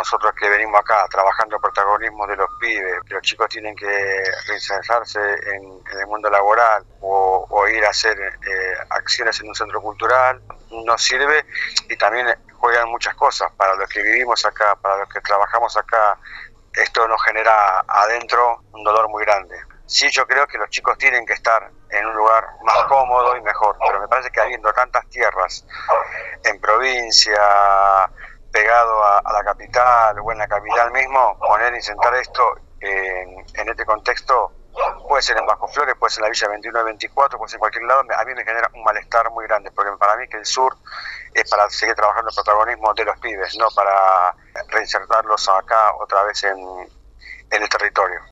nosotros que venimos acá trabajando el protagonismo de los pibes, que los chicos tienen que reinsertarse en el mundo laboral o ir a hacer acciones en un centro cultural, nos sirve y también juegan muchas cosas. Para los que vivimos acá, para los que trabajamos acá, esto nos genera adentro un dolor muy grande. Sí, yo creo que los chicos tienen que estar en un lugar más cómodo y mejor, pero me parece que habiendo tantas tierras en provincia, pegado a la capital o en la capital mismo, poner y sentar esto en este contexto, puede ser en Bajo Flores, puede ser en la Villa 21 y 24, puede ser en cualquier lado, a mí me genera un malestar muy grande, porque para mí que el sur es para seguir trabajando el protagonismo de los pibes, no para reinsertarlos acá otra vez en el territorio.